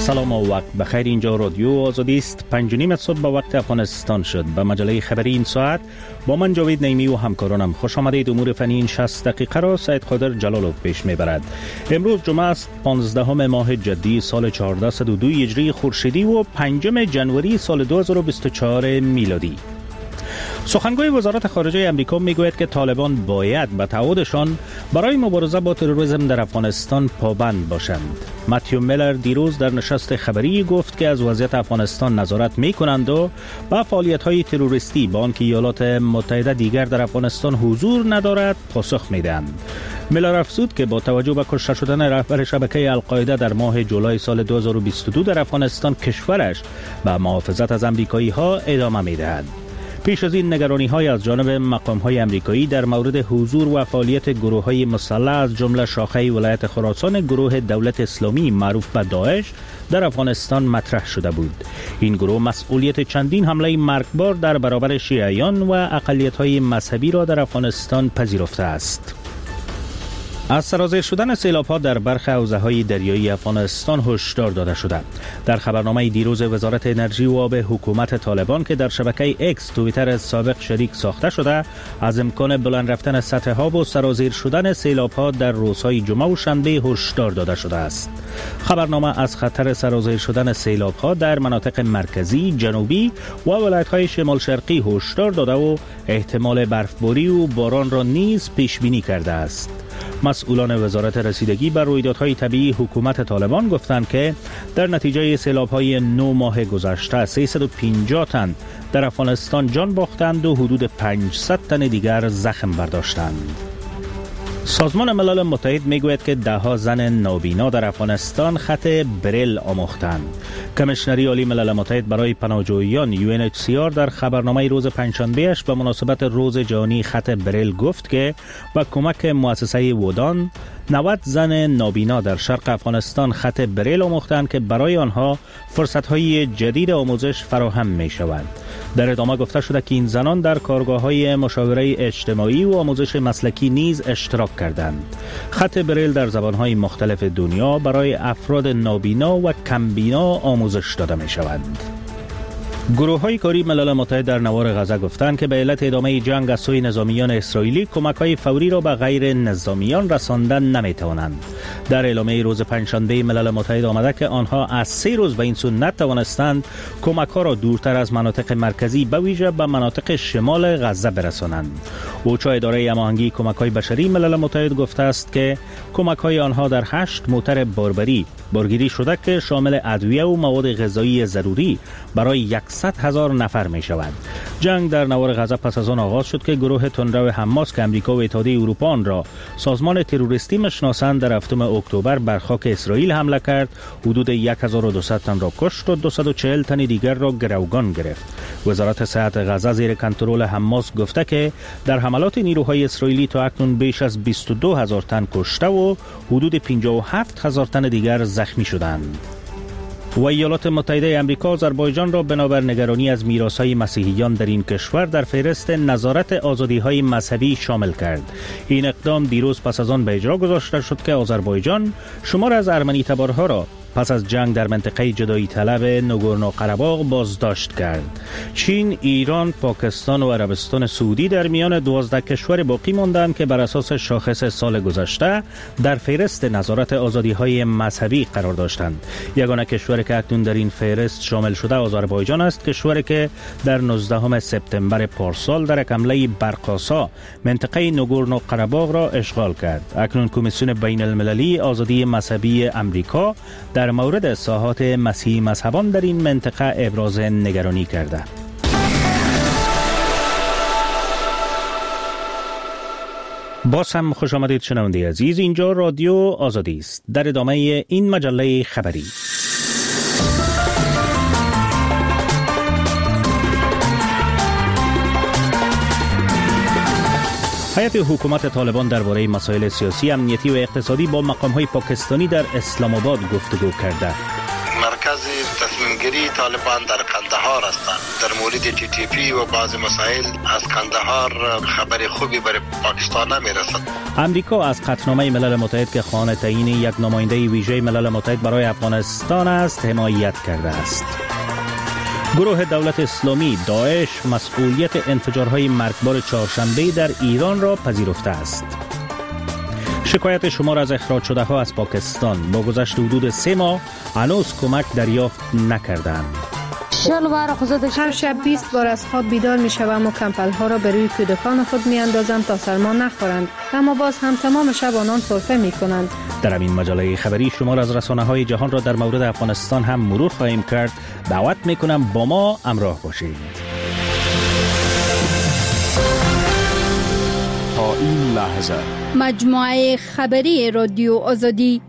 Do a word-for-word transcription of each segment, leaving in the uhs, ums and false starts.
سلام و وقت بخیر. اینجا رادیو آزادی است. پنج و نیم صبح به وقت افغانستان شد. به مجله خبری این ساعت با من جاوید نعیمی و همکارانم خوش آمدید. امور فنی این شصت دقیقه را سید قادر جلالوف پیش میبرد. امروز جمعه است، پانزدهم ماه جدی سال چهاردهصد و دو هجری خورشیدی و پنجم ژانویه سال دو هزار و بیست و چهار میلادی. سخنگوی وزارت خارجه امریکا میگوید که طالبان باید به تعهدشان برای مبارزه با تروریسم در افغانستان پابند باشند. متیو میلر دیروز در نشست خبری گفت که از وضعیت افغانستان نظارت میکنند و به فعالیت‌های تروریستی با آنکه ایالات متحده دیگر در افغانستان حضور ندارد پاسخ میدهند. میلر افزود که با توجه به کشته شدن رهبر شبکه القاعده در ماه جولای سال دو هزار و بیست و دو در افغانستان، کشورش به محافظت از امریکایی‌ها ادامه میدهد. پیش از این نگرانی‌های از جانب مقام‌های امریکایی در مورد حضور و فعالیت گروه‌های مسلح از جمله شاخه ولایت خراسان گروه دولت اسلامی معروف به داعش در افغانستان مطرح شده بود. این گروه مسئولیت چندین حمله مرگبار در برابر شیعیان و اقلیت‌های مذهبی را در افغانستان پذیرفته است. از سرازیر شدن سیلاب‌ها در برخی حوزه‌های دریایی افغانستان هشدار داده شده. در خبرنامه دیروز وزارت انرژی و آب حکومت طالبان که در شبکه اکس توییتر سابق شریک ساخته شده، از امکان بلند رفتن سطح آب و سرازیر شدن سیلاب‌ها در روزهای جمعه و شنبه هشدار داده شده است. خبرنامه از خطر سرازیر شدن سیلاب‌ها در مناطق مرکزی، جنوبی و ولایت‌های شمال شرقی هشدار داده و احتمال برفباری و باران را نیز پیش بینی کرده است. مسئولان وزارت رسیدگی بر رویدادهای طبیعی حکومت طالبان گفتند که در نتیجه سیلاب‌های نه ماه گذشته سیصد و پنجاه تن در افغانستان جان باختند و حدود پانصد تن دیگر زخم برداشتند. سازمان ملل متحد میگوید که ده ها زن نابینا در افغانستان خط بریل آموختند. کمیشنری عالی ملل متحد برای پناهجویان یو ان اچ سی آر در خبرنامه روز پنجشنبه اش به مناسبت روز جهانی خط بریل گفت که با کمک مؤسسه ودان نود زن نابینا در شرق افغانستان خط بریل آموختند که برای آنها فرصت‌های جدید آموزش فراهم می‌شود. در ادامه گفته شده که این زنان در کارگاه‌های مشاوره اجتماعی و آموزش مسلکی نیز اشتراک کردند. خط بریل در زبان‌های مختلف دنیا برای افراد نابینا و کمبینا آموزش داده می‌شود. گروه‌های کاری ملل متحد در نوار غزه گفتند که به علت ادامه جنگ از سوی نظامیان اسرائیلی کمک‌های فوری را به غیر نظامیان رساندن نمی‌توانند. در اعلامیه روز پنجشنبه ملل متحد آمده که آنها از سه روز به این سو نتوانستند کمک‌ها را دورتر از مناطق مرکزی به ویژه به مناطق شمال غزه برسانند. اوچا اداره هماهنگی کمک‌های بشری ملل متحد گفته است که کمک‌های آنها در هشت موتر باربری بارگیری شده که شامل ادویه و مواد غذایی ضروری برای صد هزار نفر می شود. جنگ در نوار غزه پس از آن آغاز شد که گروه تندرو حماس که امریکا و اتحادیه اروپا آن را سازمان تروریستی میشناسند در هفتم اکتبر بر خاک اسرائیل حمله کرد، حدود هزار و دویست تن را کشت و دویست و چهل تن دیگر را گروگان گرفت. وزارت صحت غزه زیر کنترل حماس گفته که در حملات نیروهای اسرائیلی تا اکنون بیش از بیست و دو هزار تن کشته و حدود پنجاه و هفت هزار تن دیگر زخمی شدند. و ایالات متحده آمریکا آذربایجان را بنابر نگرانی از میراث‌های مسیحیان در این کشور در فهرست نظارت آزادی‌های مذهبی شامل کرد. این اقدام دیروز پس از آن به اجرا گذاشته شد که آذربایجان شمار از ارمنی تبارها را پس از جنگ در منطقه جدایی طلب ناگورنو قره‌باغ بازداشت کرد. چین، ایران، پاکستان و عربستان سعودی در میان دوازده کشور باقی ماندند که بر اساس شاخص سال گذشته در فهرست نظارت آزادی‌های مذهبی قرار داشتند. یگانه کشوری که اکنون در این فهرست شامل شده آذربایجان است، کشوری که در نوزدهم سپتامبر پارسال در یک حمله برق‌آسا منطقه ناگورنو قره‌باغ را اشغال کرد. اکنون کمیسیون بین المللی آزادی مذهبی امریکا در مورد اصلاحات مسیحی مذهبان در این منطقه ابراز نگرانی کرده. باز هم خوش آمدید شنونده عزیز. اینجا رادیو آزادی است. در ادامه این مجله خبری هیئت حکومت طالبان درباره مسائل سیاسی، امنیتی و اقتصادی با مقام‌های پاکستانی در اسلام آباد گفتگو کرده. مرکز تصمیم تصمیمگیری طالبان در قندهار هستند. در مورد تی تی پی و بعض مسائل از قندهار خبر خوبی برای پاکستان نمیرسد. امریکا از قطعنامه ملل متحد که خواهان تعیین یک نماینده ویژه ملل متحد برای افغانستان است حمایت کرده است. گروه دولت اسلامی داعش مسئولیت انفجارهای مرگبار چهارشنبه در ایران را پذیرفته است. شکایت شمار از اخراج شده ها از پاکستان با گذشت حدود سه ماه هنوز کمک دریافت نکردند. هر شب بیست بار از خواب بیدار می شوم و کمپل ها را به روی کودکان خود می اندازم تا سرما نخورند، اما باز هم تمام شب آنان سرفه می کنند. در این مجله خبری شمار از رسانه های جهان را در مورد افغانستان هم مرور خواهیم کرد. دعوت می کنم با ما همراه باشید. تا این لحظه مجموعه خبری رادیو آزادی.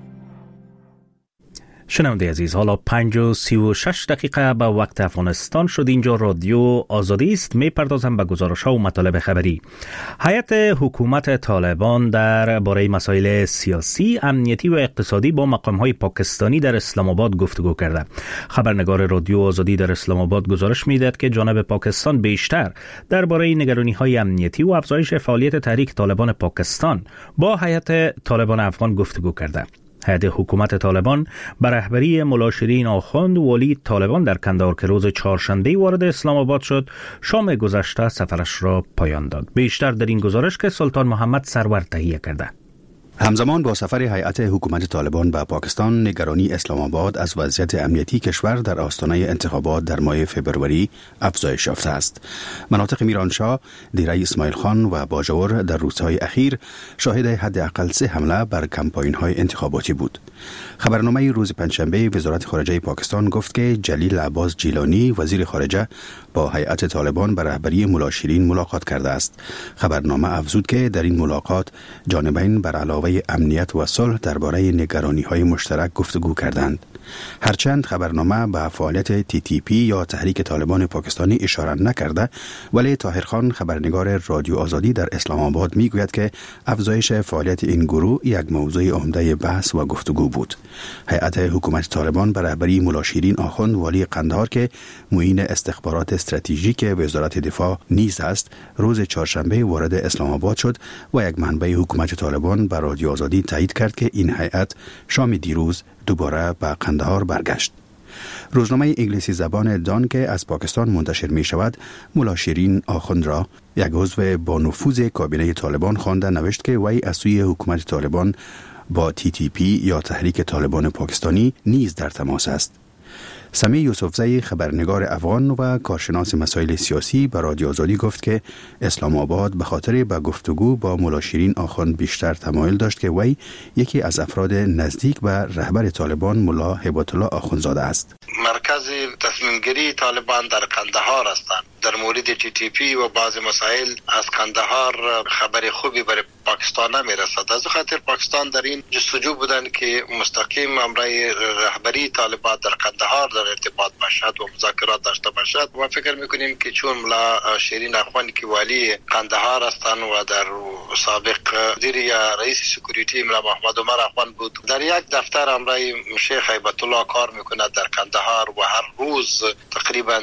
شنونده عزیز، حالا پنج و سی و شش دقیقه به وقت افغانستان شد. اینجا رادیو آزادی است. می پردازم به گزارش ها و مطالب خبری. هیئت حکومت طالبان در باره مسائل سیاسی، امنیتی و اقتصادی با مقام های پاکستانی در اسلام آباد گفتگو کرده. خبرنگار رادیو آزادی در اسلام آباد گزارش میدهد که جانب پاکستان بیشتر درباره نگرانی های امنیتی و افزایش فعالیت تحریک طالبان پاکستان با هیئت طالبان افغان گفتگو کرده. هیئت حکومت طالبان به رهبری ملا شیرین آخوند والی طالبان در کندهار که روز چهارشنبه وارد اسلام آباد شد، شام گذشته سفرش را پایان داد. بیشتر در این گزارش که سلطان محمد سرور تهیه کرده. همزمان با سفر هیئت حکومت طالبان به پاکستان، نگرانی اسلام آباد از وضعیت امنیتی کشور در آستانه انتخابات در ماه فوریه افزایش یافته است. مناطق میرانشاه، دیره اسماعیل خان و باجور در روزهای اخیر شاهد حداقل سه حمله بر کمپاین‌های انتخاباتی بود. خبرنامه روز پنجشنبه وزارت خارجه پاکستان گفت که جلیل عباس جیلانی وزیر خارجه با هیئت طالبان به رهبری ملا شیرین ملاقات کرده است. خبرنامه افزود که در این ملاقات جانبین بر علاوه امنیت و صلح درباره نگرانی‌های مشترک گفتگو کردند. هرچند خبرنامه به فعالیت تی تی پی یا تحریک طالبان پاکستانی اشاره نکرده، ولی طاهر خان خبرنگار رادیو آزادی در اسلام آباد میگوید که افزایش فعالیت این گروه یک موضوع عمده بحث و گفتگو بود. هیئت حکومت طالبان به رهبری ملا شیرین آخوند والی قندهار که معین استخبارات استراتژیک وزارت دفاع نیز است، روز چهارشنبه وارد اسلام آباد شد و یک منبع حکومت طالبان به رادیو آزادی تایید کرد که این هیئت شام دیروز دوباره به قندهار برگشت. روزنامه انگلیسی زبان دان که از پاکستان منتشر می شود، ملا شیرین آخوند را یک عضو با نفوذ کابینه طالبان خوانده نوشت که وی از سوی حکومت طالبان با تی تی پی یا تحریک طالبان پاکستانی نیز در تماس است. سمی یوسفزی خبرنگار افغان و کارشناس مسائل سیاسی به رادیو آزادی گفت که اسلام آباد به خاطر به گفتگو با ملا شیرین آخوند بیشتر تمایل داشت که وی یکی از افراد نزدیک به رهبر طالبان ملا هیبت الله آخوندزاده است. مرکز تصمیمگیری طالبان در قندهار هستند. در مورد تی تی پی و بعض مسائل از قندهار خبر خوبی برای پاکستان نمیرسد. از خاطر پاکستان در این جستجو بودن که مستقیم امرای رهبری طالبان در قندهار در ارتباط باشد و مذاکرات داشته باشد. ما فکر میکنیم که چون ملا شیرین آخوند که والی قندهار هستند و در سابق وزیر یا رئیس سکیوریتی ملا محمد عمر آخوند بود، در یک دفتر امرای شیخ هیبت الله کار میکند در قندهار و هر روز تقریبا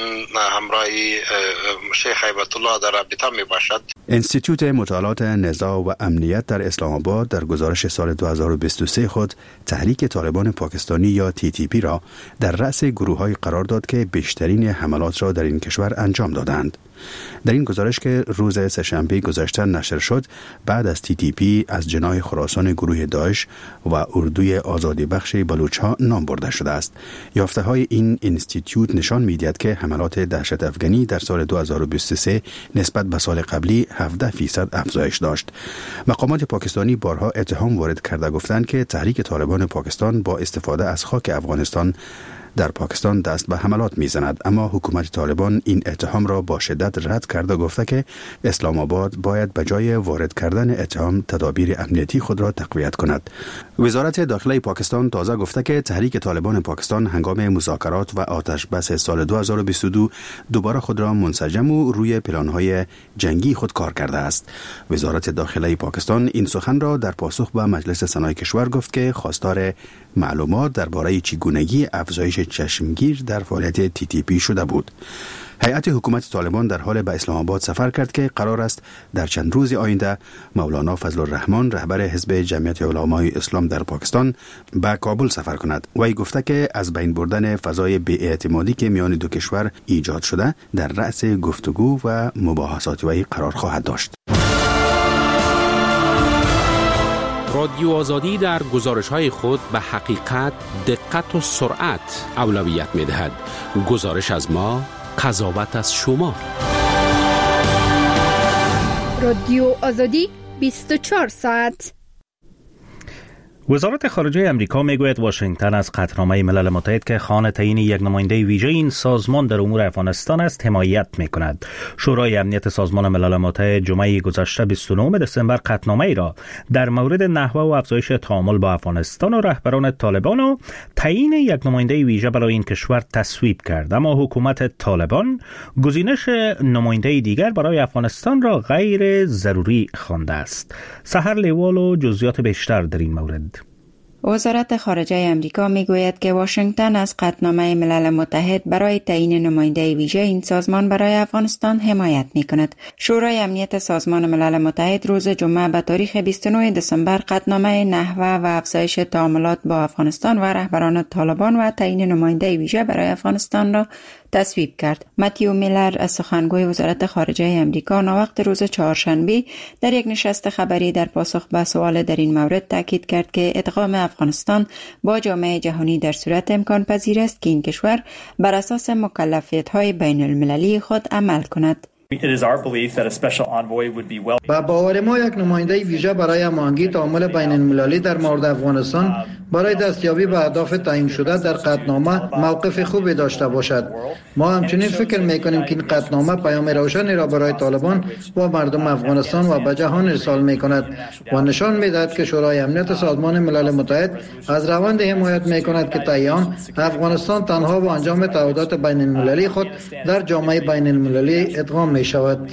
همراه شیخ هیبت الله در رابطه می باشد. انستیتوت مطالعات نزاع و امنیت در اسلام آباد در گزارش سال دو هزار و بیست و سه خود تحریک طالبان پاکستانی یا تی تی پی را در رأس گروه‌های قرار داد که بیشترین حملات را در این کشور انجام دادند. در این گزارش که روز سه‌شنبه گذشته نشر شد، بعد از تی تی پی از جناح خراسان گروه داعش و اردوی آزادی بخش بلوچ‌ها نام برده شده است. یافته‌های این انستیتوت نشان می‌دهد که حملات دهشت افغانی در سال دو هزار و بیست و سه نسبت به سال قبلی هفده فیصد افزایش داشت. مقامات پاکستانی بارها اتهام وارد کرده گفتند که تحریک طالبان پاکستان با استفاده از خاک افغانستان در پاکستان دست به حملات میزند، اما حکومت طالبان این اتهام را با شدت رد کرده گفته که اسلام آباد باید به جای وارد کردن اتهام تدابیر امنیتی خود را تقویت کند. وزارت داخله پاکستان تازه گفته که تحریک طالبان پاکستان هنگام مذاکرات و آتش بس سال دو هزار و بیست و دو دوباره خود را منسجم و روی پلان‌های جنگی خود کار کرده است. وزارت داخله پاکستان این سخن را در پاسخ به مجلس سنای کشور گفت که خواستار معلومات درباره چگونگی افزایش چشمگیر در فعالیت تی تی پی شده بود. هیئت حکومت طالبان در حال به اسلام آباد سفر کرد که قرار است در چند روز آینده مولانا فضل الرحمن رهبر حزب جمعیت علمای اسلام در پاکستان به کابل سفر کند. وی گفته که از بین بردن فضای بی‌اعتمادی که میان دو کشور ایجاد شده در رأس گفتگو و مباحثات وی قرار خواهد داشت. رادیو آزادی در گزارش‌های خود به حقیقت، دقت و سرعت اولویت می‌دهد. گزارش از ما، قضاوت از شما. رادیو آزادی بیست و چهار ساعت. وزارت خارجه امریکا میگوید واشنگتن از قطعنامه ملل متحد که خواهان تعیین یک نماینده ویژه این سازمان در امور افغانستان است حمایت میکند. شورای امنیت سازمان ملل متحد جمعه گذشته بیست و نه دسامبر قطعنامه ای را در مورد نحوه و افزایش تعامل با افغانستان و رهبران طالبان و تعیین یک نماینده ویژه برای این کشور تصویب کرد، اما حکومت طالبان گزینش نماینده دیگر برای افغانستان را غیر ضروری خوانده است. سحر لیوال و جزئیات بیشتر در این مورد. وزارت خارجه امریکا میگوید که واشنگتن از قطعنامه ملل متحد برای تعیین نماینده ویژه این سازمان برای افغانستان حمایت میکند. شورای امنیت سازمان ملل متحد روز جمعه به تاریخ بیست و نه دسامبر قطعنامه نحوه و افزایش تعاملات با افغانستان و رهبران طالبان و تعیین نماینده ویژه برای افغانستان را تصویب کرد. متیو میلر از سخنگوی وزارت خارجه امریکا ناوقت روز چهارشنبه در یک نشست خبری در پاسخ به سوال در این مورد تاکید کرد که ادغام افغانستان با جامعه جهانی در صورت امکان پذیر است که این کشور بر اساس مکلفیت‌های بین المللی خود عمل کند. با باور ما یک نماینده ویژه برای هماهنگی تعامل بین المللی در مورد افغانستان برای دستیابی به اهداف تعیین شده در قطعنامه موقف خوبی داشته باشد. ما همچنین فکر میکنیم که این قطعنامه پیام روشنی را برای طالبان و مردم افغانستان و به جهان ارسال میکند و نشان میدهد که شورای امنیت سازمان ملل متحد از روند حمایت میکند که تعیین افغانستان تنها با انجام تعهدات بین المللی خود در جامعه بین المللی ادغام می شود.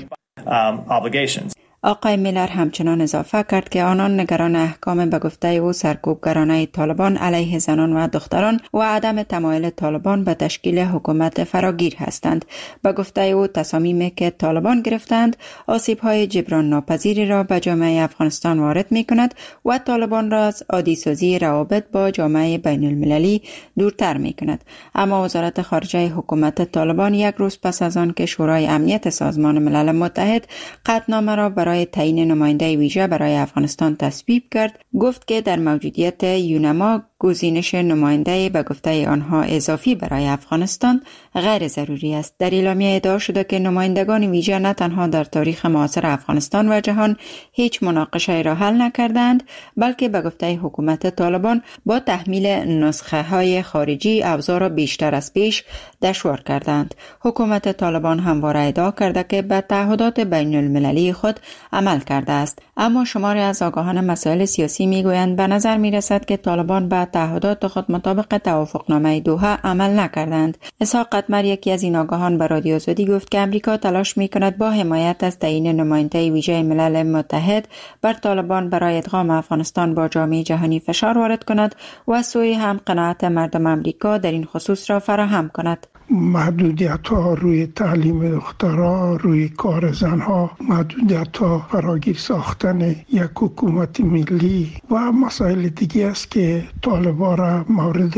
آقای میلر همچنان اضافه کرد که آنان نگران احکام به گفته او سرکوبگرانه طالبان علیه زنان و دختران و عدم تمایل طالبان به تشکیل حکومت فراگیر هستند. به گفته او تصامیمی که طالبان گرفتند آسیب‌های جبران ناپذیری را به جامعه افغانستان وارد می‌کند و طالبان را از عادی‌سازی روابط با جامعه بین المللی دورتر می‌کند. اما وزارت خارجه حکومت طالبان یک روز پس از آن که شورای امنیت سازمان ملل متحد قطعنامه را برای تعیین نماینده ویژه برای افغانستان تصویب کرد، گفت که در موجودیت یونما گزینش نماینده به گفته آنها اضافی برای افغانستان غیر ضروری است. در اعلامیه ادعا شده که نمایندگان ویژه نه تنها در تاریخ معاصر افغانستان و جهان هیچ مناقشه را حل نکردند، بلکه به گفته حکومت طالبان با تحمیل نسخه های خارجی ابزار را بیشتر از پیش دشوار کردند. حکومت طالبان همواره ادعا کرده که به تعهدات بین المللی خود عمل کرده است، اما شماری از آگاهان مسائل سیاسی میگویند به نظر میرسد که طالبان به تعهدات خود مطابق توافقنامه دوحه عمل نکردند. اسحاق قطمر، یکی از این آگاهان، به رادیو آزادی گفت که امریکا تلاش میکند با حمایت از تعیین نماینده ویژه ملل متحد بر طالبان برای ادغام افغانستان با جامعه جهانی فشار وارد کند و از سوی هم قناعت مردم امریکا در این خصوص را فراهم کند. محدودیت ها روی تعلیم دخترها، روی کار زنها، محدودیت ها فراگیر ساختن یک حکومت ملی و مسائل دیگه است که طالبان را مورد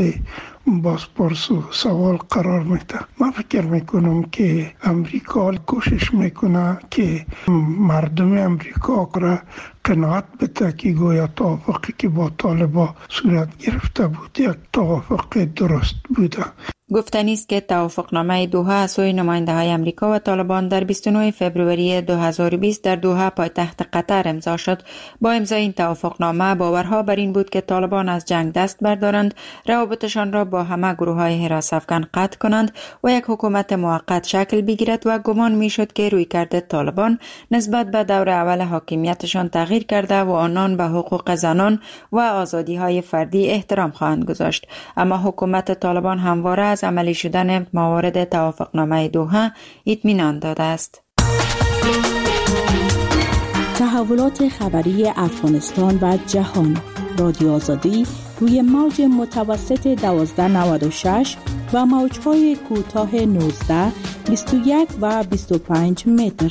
بازپرس و سوال قرار میده. من فکر میکنم که امریکا کوشش میکنه که مردم امریکا را قناعت بده که گویا توافقی که با طالبان صورت گرفته بود یک توافق درست بوده. گفتنی است که توافقنامه دوحه از سوی نماینده‌های امریکا و طالبان در بیست و نه فوریه دو هزار و بیست در دوحه پایتخت قطر امضا شد. با امضای این توافقنامه باورها بر این بود که طالبان از جنگ دست بردارند، روابطشان را با همه گروه‌های حراس افکن قطع کنند و یک حکومت موقت شکل بگیرد و گمان میشد که رویکرد طالبان نسبت به دور اول حاکمیتشان تغییر کرده و آنان به حقوق زنان و آزادی‌های فردی احترام خواهند گذاشت. اما حکومت طالبان همواره از عملی شدن موارد توافقنامه دوحه اطمینان داده است. تحولات خبری افغانستان و جهان. رادیو آزادی روی موج متوسط دوازده نود و شش و موج‌های کوتاه نوزده، بیست و یک و بیست و پنج متر.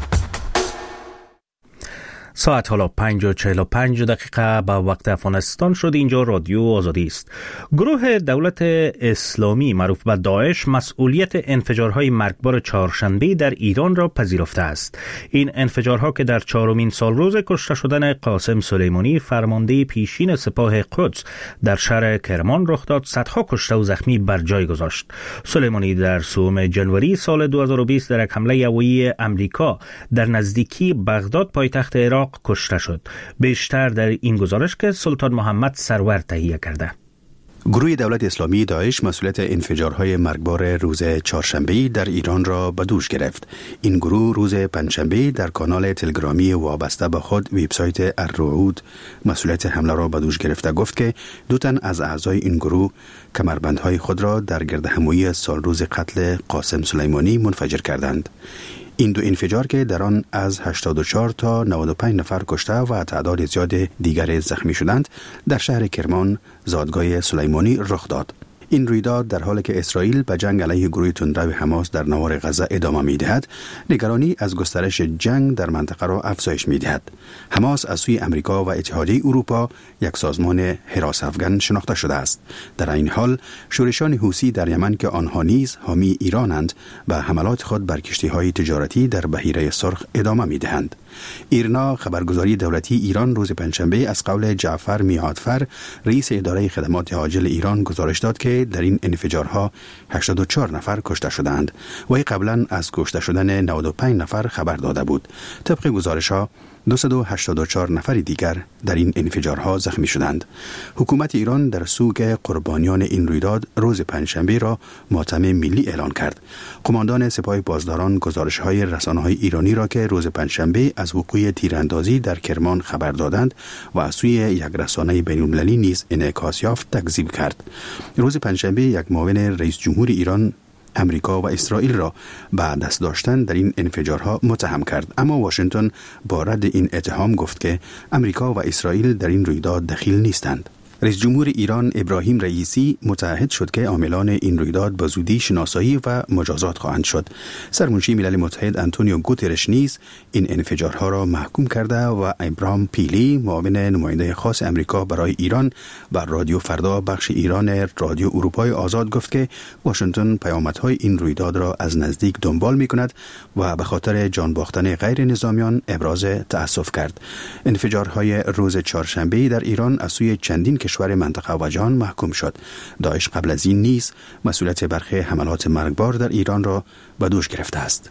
ساعت حالا پنج و چهل و پنج دقیقه به وقت افغانستان شد. اینجا رادیو آزادی است. گروه دولت اسلامی معروف به داعش مسئولیت انفجارهای مرگبار چهارشنبه در ایران را پذیرفته است. این انفجارها که در چهارمین سالروز کشته شدن قاسم سلیمانی فرمانده پیشین سپاه قدس در شهر کرمان رخ داد، صدها کشته و زخمی بر جای گذاشت. سلیمانی در سوم جنوری سال دو هزار و بیست در یک حمله هوایی امریکا در نزدیکی بغداد پایتخت عراق کشته شد. بیشتر در این گزارش که سلطان محمد سرور تهیه کرده. گروه دولت اسلامی داعش مسئولیت انفجارهای مرگبار روز چهارشنبه در ایران را به دوش گرفت. این گروه روز پنجشنبه در کانال تلگرامی وابسته به خود وبسایت الرعود مسئولیت حمله را به دوش گرفته گفت که دو تن از اعضای این گروه کمربندهای خود را در گردهمایی سالروز قتل قاسم سلیمانی منفجر کردند. این دو انفجار که در آن از هشتاد و چهار تا نود و پنج نفر کشته و تعداد زیاد دیگر زخمی شدند در شهر کرمان زادگاه سلیمانی رخ داد. این رویداد در حالی که اسرائیل به جنگ علیه گروه تندرو حماس در نوار غزه ادامه می‌دهد، نگرانی از گسترش جنگ در منطقه را افزایش می‌دهد. حماس از سوی امریکا و اتحادیه اروپا یک سازمان حراس افغان شناخته شده است. در این حال شورشان حوثی در یمن که آنها نیز حامی ایرانند به حملات خود بر کشتی‌های تجارتی در بحیره سرخ ادامه می‌دهند. ایرنا خبرگزاری دولتی ایران روز پنجشنبه از قول جعفر میعادفر رئیس اداره خدمات عاجل ایران گزارش داد که در این انفجارها هشتاد و چهار نفر کشته شدند. وی قبلا از کشته شدن نود و پنج نفر خبر داده بود. طبق گزارش‌ها دویست و هشتاد و چهار نفر دیگر در این انفجارها زخمی شدند. حکومت ایران در سوگ قربانیان این رویداد روز پنجشنبه را ماتم ملی اعلان کرد. قماندان سپاه پاسداران گزارش‌های رسانه‌های ایرانی را که روز پنجشنبه از وقوع تیراندازی در کرمان خبر دادند و از سوی یک رسانه بین‌المللی نیز انعکاس یافت تکذیب کرد. روز پنجشنبه یک معاون رئیس جمهور ایران امریکا و اسرائیل را به دست داشتن در این انفجارها متهم کرد، اما واشنگتن با رد این اتهام گفت که امریکا و اسرائیل در این رویداد دخیل نیستند. رئیس جمهور ایران ابراهیم رئیسی متعهد شد که عاملان این رویداد به زودی شناسایی و مجازات خواهند شد. سرمنشی ملل متحد آنتونیو گوترش نیز این انفجارها را محکوم کرده و ابراهام پیلی معاون نماینده خاص امریکا برای ایران بر رادیو فردا بخش ایران رادیو اروپای آزاد گفت که واشنگتن پیامدهای این رویداد را از نزدیک دنبال می‌کند و به خاطر جان باختن غیر نظامیان ابراز تأسف کرد. انفجارهای روز چهارشنبه در ایران از سوی چندین کشور منطقه و جهان محکوم شد. داعش قبل از این نیز مسئولیت برخی حملات مرگبار در ایران را به دوش گرفته است.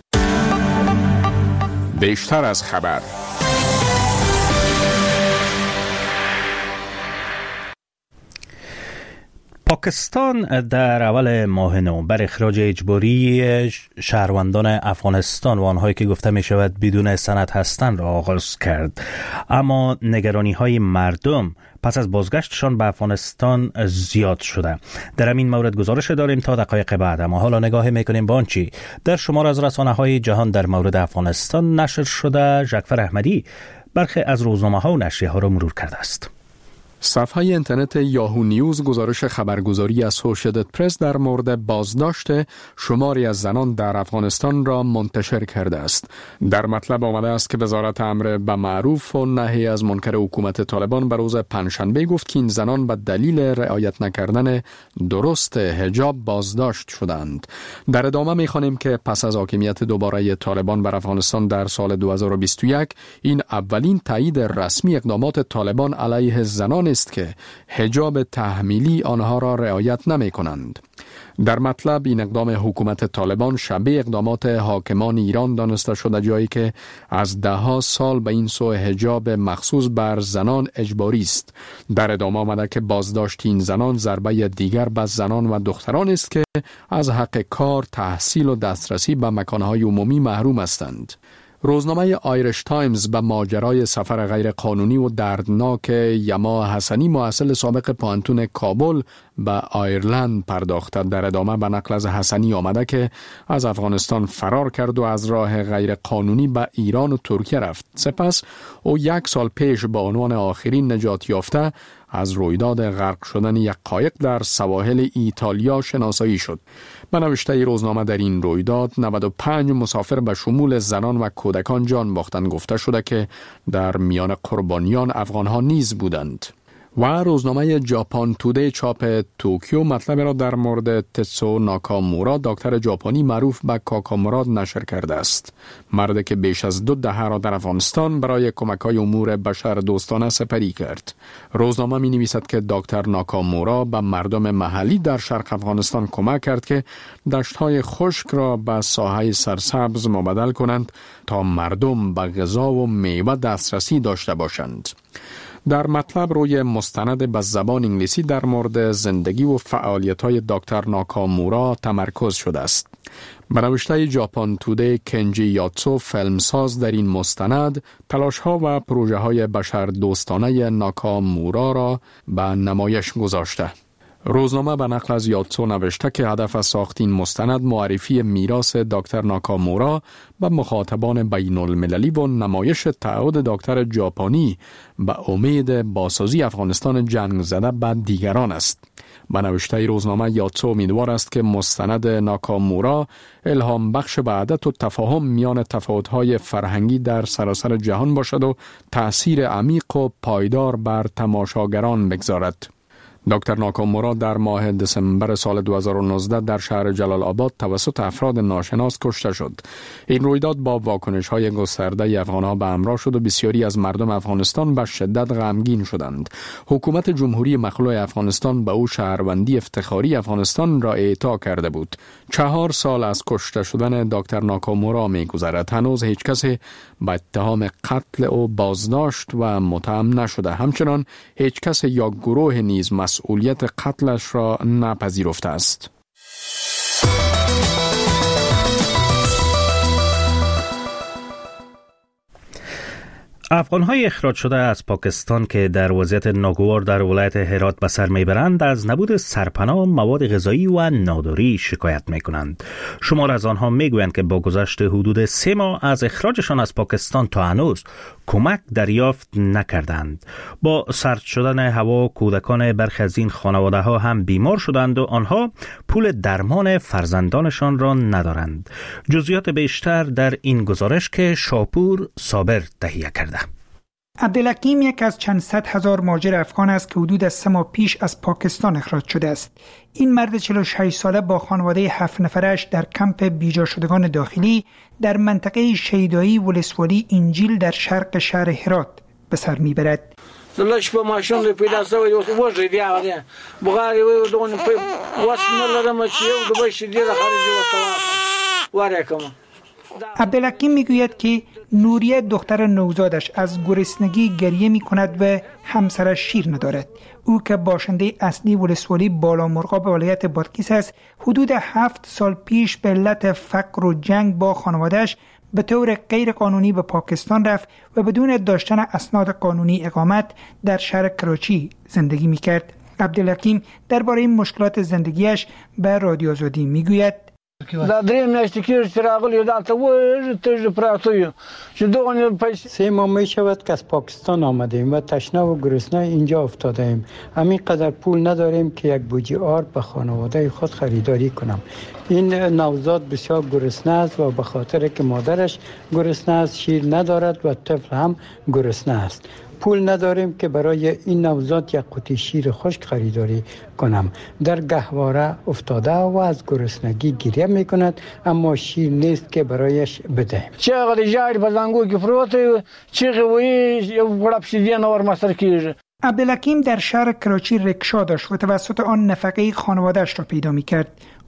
بیشتر از خبر. پاکستان در اول ماه نوامبر اخراج اجباری شهروندان افغانستان و آنهایی که گفته می شود بدون سند هستند را آغاز کرد، اما نگرانی های مردم پس از بازگشتشان به افغانستان زیاد شده. در همین مورد گزارش داریم تا دقایق بعد، اما حالا نگاه میکنیم به آنچه در شمار از رسانه‌های جهان در مورد افغانستان نشر شده. ژکفر احمدی برخی از روزنامه‌ها و نشریه‌ها را مرور کرده است. صفحه اینترنت یاهو نیوز گزارش خبرگزاری اسوسییتد پرس در مورد بازداشت شماری از زنان در افغانستان را منتشر کرده است. در مطلب آمده است که وزارت امر به معروف و نهی از منکر حکومت طالبان به روز پنجشنبه گفت که این زنان به دلیل رعایت نکردن درست حجاب بازداشت شدند. در ادامه می‌خوانیم که پس از حاکمیت دوباره طالبان بر افغانستان در سال دو هزار و بیست و یک، این اولین تایید رسمی اقدامات طالبان علیه زنان است که حجاب تحمیلی آنها را رعایت نمی کنند. در مطلب این اقدام حکومت طالبان شبیه اقدامات حاکمان ایران دانسته شده، جایی که از ده ها سال به این سو حجاب مخصوص بر زنان اجباری است. در ادامه آمده که بازداشت این زنان ضربه دیگر به زنان و دختران است که از حق کار، تحصیل و دسترسی به مکانهای عمومی محروم هستند. روزنامه آیرش تایمز به ماجرای سفر غیر قانونی و دردناک یما حسنی محصل سابق پانتون کابل به آیرلند پرداخته. در ادامه به نقل از حسنی آمده که از افغانستان فرار کرد و از راه غیر قانونی به ایران و ترکیه رفت. سپس او یک سال پیش به عنوان آخرین نجات یافته از رویداد غرق شدن یک قایق در سواحل ایتالیا شناسایی شد. به نوشته روزنامه در این رویداد نود و پنج مسافر به شمول زنان و کودکان جان باختند. گفته شده که در میان قربانیان افغان‌ها نیز بودند. و روزنامه ژاپن تودی چاپ توکیو مطلب را در مورد تسو ناکامورا، دکتر ژاپنی معروف به کاکامورا، نشر کرده است. مردی که بیش از دو دهه را در افغانستان برای کمک‌های امور بشر دوستانه سپری کرد. روزنامه می نویسد که دکتر ناکامورا به مردم محلی در شرق افغانستان کمک کرد که دشت‌های خشک را به ساحه سرسبز مبدل کنند تا مردم به غذا و میوه دسترسی داشته باشند. در مطلب روی مستند به زبان انگلیسی در مورد زندگی و فعالیت‌های دکتر ناکامورا تمرکز شده است. به نوشته ژاپن تودی کنجی یاتسو، فیلمساز، در این مستند تلاش‌ها و پروژه‌های بشر دوستانه ناکامورا را به نمایش گذاشته. روزنامه به نقل از یاتسو نوشته که هدف از ساخت این مستند معرفی میراث دکتر ناکامورا به مخاطبان بین المللی و نمایش تعهد دکتر ژاپنی به امید بازسازی افغانستان جنگ زده به دیگران است. به نوشته روزنامه یاتسو امیدوار است که مستند ناکامورا الهام بخش وحدت و تفاهم میان تفاوت‌های فرهنگی در سراسر جهان باشد و تأثیر عمیق و پایدار بر تماشاگران بگذارد. دکتر ناکامورا در ماه دسامبر سال دو هزار و نوزده در شهر جلال آباد توسط افراد ناشناس کشته شد. این رویداد با واکنش‌های گسترده افغان‌ها به همراه شد و بسیاری از مردم افغانستان به شدت غمگین شدند. حکومت جمهوری مخلوع افغانستان به او شهروندی افتخاری افغانستان را اعطا کرده بود. چهار سال از کشته شدن دکتر ناکامورا می‌گذرد. هنوز هیچ کسی به اتهام قتل او بازداشت و متهم نشده. همچنان هیچ کس یا گروه نیز مسئولیت قتلش را نپذیرفته است. افغان‌های اخراج شده از پاکستان که در وضعیت ناگوار در ولایت هرات به سر میبرند از نبود سرپناه، مواد غذایی و ناداری شکایت میکنند. شمار از آنها میگویند که با گذشت حدود سه ماه از اخراجشان از پاکستان تا هنوز کمک دریافت نکردند. با سرد شدن هوا کودکان برخی از این خانواده ها هم بیمار شدند و آنها پول درمان فرزندانشان را ندارند. جزئیات بیشتر در این گزارش که شاپور صابر تهیه کرده. عبدالحکیم یک از چند صد هزار مهاجر افغان است که حدود سه ماه پیش از پاکستان اخراج شده است. این مرد چهل و شش ساله با خانواده هفت نفرش در کمپ بیجا شدگان داخلی در منطقه شیدایی ولسوالی انجیل در شرق شهر هرات به سر میبرد. لش په ماشین له پیدا سوی وځي دی هغه بغاری و دون په واسنه لرم چې یو د بش دی خارجي وته واره کوم. عبدالحکیم میگوید که نوریه دختر نوزادش از گرسنگی گریه می کند و همسرش شیر ندارد. او که باشنده اصلی ولسوالی بالا مرغاب ولایت بادغیس است، حدود هفت سال پیش به علت فقر و جنگ با خانوادهش به طور غیر قانونی به پاکستان رفت و بدون داشتن اسناد قانونی اقامت در شهر کراچی زندگی می کرد. عبدالحکیم درباره این مشکلات زندگیش به رادیو آزادی می گوید: دا درې میاشتې کېږي چې راغلی دلته وژ تږي پراته یو چې دغه پیسې سه ماه می شود که از پاکستان آمدیم و تشنه و گرسنه اینجا افتاده ایم. همین قدر پول نداریم که یک بوجی آرد به خانواده خود خریداری کنم. این نوزاد بسیار گرسنه است و به خاطر که مادرش گرسنه است شیر ندارد و طفل هم گرسنه است. پول نداریم که برای این نوزاد یک قوطی شیر خشک خریداری کنم. در گهواره افتاده و از گرسنگی گریه میکند اما شیر نیست که برایش بدهیم. چقدر جاری په زنګو کې پروت چیغه وی یو غړپ شیدین اور مستر کیږي. عبدالحکیم در شهر کراچی رکشا داشت و توسط آن نفقه خانواده‌اش را پیدا میکرد.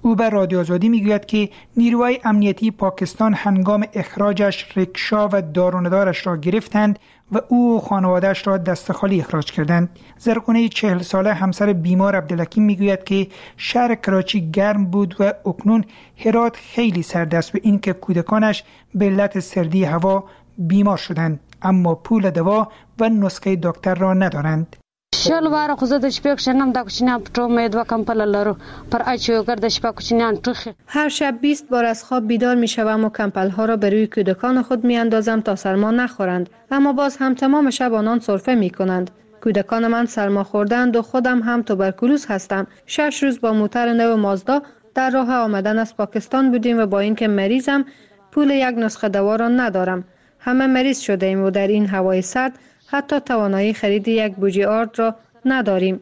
او به رادیو آزادی میگوید که نیروهای امنیتی پاکستان هنگام اخراجش رکشا و دارندارش را گرفتند و او و خانواده‌اش را دست خالی اخراج کردند. زرقونه چهل ساله همسر بیمار عبدالحکیم میگوید که شهر کراچی گرم بود و اکنون هرات خیلی سرد است و اینکه کودکانش به علت سردی هوا بیمار شدند اما پول دوا و نسخه دکتر را ندارند. شل واره خو زه د شپې کښېنم دا کوچنیان په ټول مې دوه کمپله لرو پر اچو ګرد شپه کوچنیان ټوخي. هر شب بیست بار از خواب بیدار میشوم و کمپل ها را به روی کودکان خود میاندازم تا سرما نخورند، اما باز هم تمام شب آنان سرفه میکنند. کودکان من سرما خوردند و خودم هم توبرکولوز هستم. شش روز با موتر نو مازدا در راه آمدن از پاکستان بودیم و با اینکه مریضم پول یک نسخه دوا را ندارم. همه مریض شده ایم و در این هوای سرد حتی توانایی خرید یک بوجه آرد را نداریم.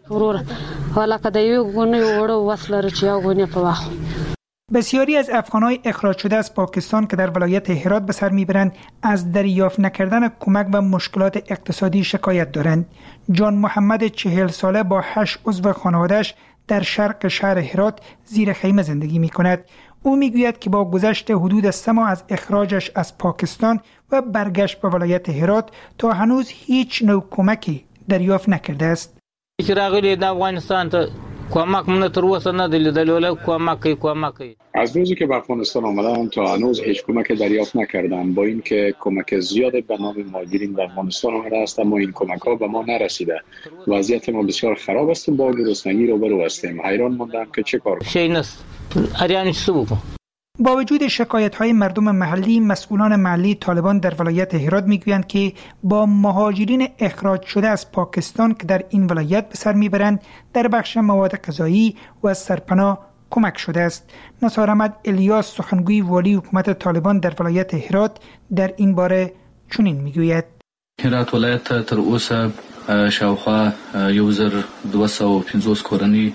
بسیاری از افغان‌های اخراج شده از پاکستان که در ولایت هرات به سر میبرند از دریافت نکردن کمک و مشکلات اقتصادی شکایت دارند. جان محمد چهل ساله با هشت عضو خانواده‌اش در شرق شهر هرات زیر خیمه زندگی میکند. او میگوید که با گذشت حدود سه ماه از اخراجش از پاکستان و برگشت به ولایت هرات تا هنوز هیچ نوع کمکی دریافت نکرده است. از روزی که به افغانستان آمدم تا هنوز هیچ کمک دریافت نکردم، با اینکه کمک زیاد به نام مهاجرین به افغانستان آمده است اما این کمک ها به ما نرسیده. وضعیت ما بسیار خراب است و با گرسنگی روبرو هستیم. حیران ماندم که چه کار کنم. با وجود شکایت‌های مردم محلی، مسئولان محلی طالبان در ولایت هرات میگویند که با مهاجرین اخراج شده از پاکستان که در این ولایت به سر میبرند در بخش مواد غذایی و سرپناه کمک شده است. نثار احمد الیاس سخنگوی والی حکومت طالبان در ولایت هرات در این باره چنین میگوید: هرات ولایت تر اوسه شاوخوا یو زر دویست و پنځوس کورنۍ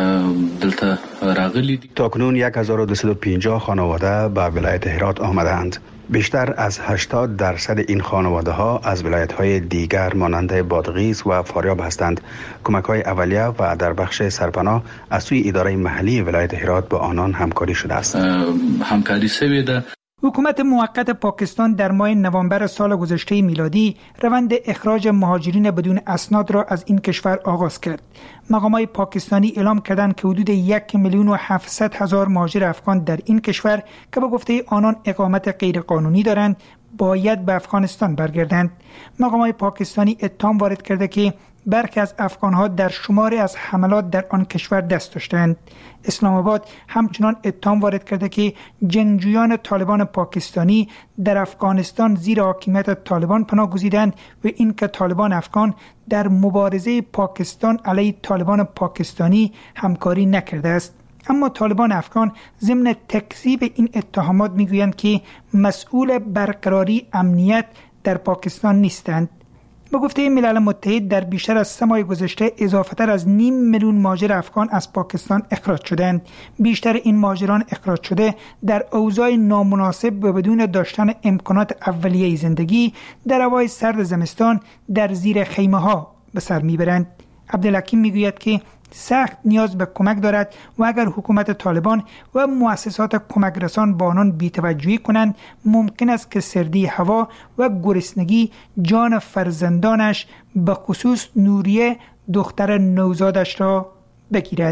دلته راغلي دي. تاکنون هزار و دویست و پنجاه خانواده به ولایت هرات آمدند. بیشتر از هشتاد درصد این خانواده ها از ولایت های دیگر مانند بادغیس و فاریاب هستند. کمک های اولیه و در بخش سرپناه از سوی اداره محلی ولایت هرات با آنان همکاری شده است. همکاری سوی ده. حکومت موقت پاکستان در ماه نوامبر سال گذشته میلادی روند اخراج مهاجرین بدون اسناد را از این کشور آغاز کرد. مقامات پاکستانی اعلام کردند که حدود یک میلیون و هفتصد هزار مهاجر افغان در این کشور که به گفته آنان اقامت غیرقانونی دارند باید به افغانستان برگردند. مقامات پاکستانی اتهام وارد کرده که برخی از افغان‌ها در شماری از حملات در آن کشور دست داشتند. اسلام آباد همچنان اتهام وارد کرده که جنگجویان طالبان پاکستانی در افغانستان زیر حاکمیت طالبان پناه گزیدند و اینکه طالبان افغان در مبارزه پاکستان علیه طالبان پاکستانی همکاری نکرده است. اما طالبان افغان ضمن تکذیب این اتهامات میگویند که مسئول برقراری امنیت در پاکستان نیستند. به گفته ملل متحد در بیشتر از سه ماه گذشته اضافه‌تر از نیم میلیون مهاجر افغان از پاکستان اخراج شدند. بیشتر این مهاجران اخراج شده در اوضاع نامناسب و بدون داشتن امکانات اولیه زندگی در هوای سرد زمستان در زیر خیمه ها به سر میبرند. عبدالحکیم میگوید که سخت نیاز به کمک دارد و اگر حکومت طالبان و مؤسسات کمک رسان با آنان بی‌توجهی کنند ممکن است که سردی هوا و گرسنگی جان فرزندانش به خصوص نوریه دختر نوزادش را بگیرد.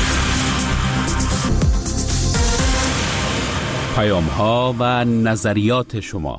پیام ها و نظریات شما.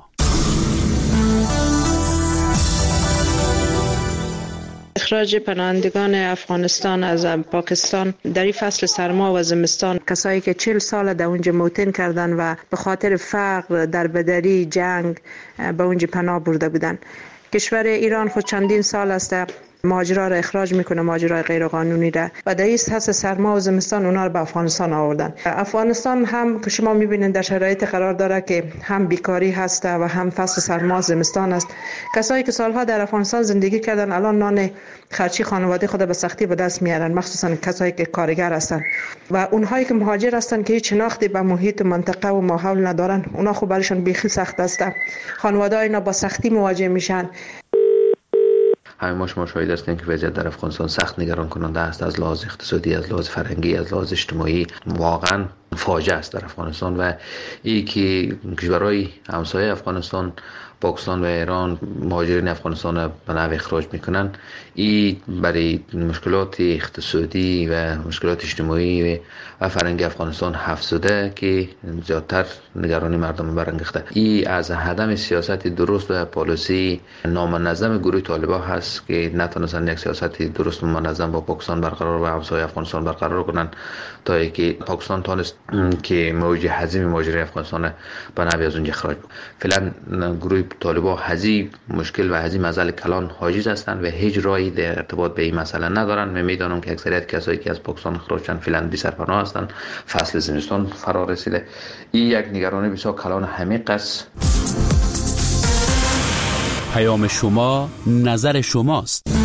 اخراج پناهندگان افغانستان از پاکستان در این فصل سرما و زمستان، کسایی که چهل سال در اونجا موطن کردن و به خاطر فقر، دربدری، جنگ به اونجا پناه برده بودن. کشور ایران خود چندین سال است مهاجرا را اخراج میکنه، مهاجرای غیر قانونی را، و در این فصل سرما و زمستان اونا رو به افغانستان آوردن. افغانستان هم که شما میبینید در شرایط قرار داره که هم بیکاری هست و هم فصل سرما و زمستان است. کسایی که سالها در افغانستان زندگی کردن الان نان خرچی خانواده خود به سختی به دست میارن، مخصوصا کسایی که کارگر هستن و اونهایی که مهاجر هستن که هیچ شناختی به محیط منطقه و ماحول ندارن، اونا خب برایشون بیخی سخت است. خانواده اینا با سختی مواجه میشن. همه ما شما شاهد هستیم که وضعیت در افغانستان سخت نگران کننده است، از لحاظ اقتصادی، از لحاظ فرهنگی، از لحاظ اجتماعی واقعا فاجعه است در افغانستان. و این که کشورهای همسایه افغانستان، پاکستان و ایران، مهاجرین افغانستان به نحو اخراج میکنن، این برای مشکلات اقتصادی و مشکلات اجتماعی و فرهنگی افغانستان افزوده که زیادتر نگرانی مردم برانگیخته. این از عدم سیاست درست و پالیسی نامنظم گروه طالبان هست که نتونستن یک سیاست درست و منظم با پاکستان برقرار و همسایه افغانستان برقرار کنن تا اینکه پاکستان تونست که موج حزیم مهاجرین افغانستان به نحو از اونجا اخراج. فعلا گروه طالبان هزی مشکل و هزی مسئله کلان حاجز هستند و هیچ راهی در ارتباط به این مسئله ندارن. و میدانم که اکثریت کسایی که از پاکستان اخراج شدن فعلا بی سرپناه هستند، فصل زمستان فرا رسیده. این یک نگرانی بسیار کلان عمیق است. پیام شما، نظر شماست.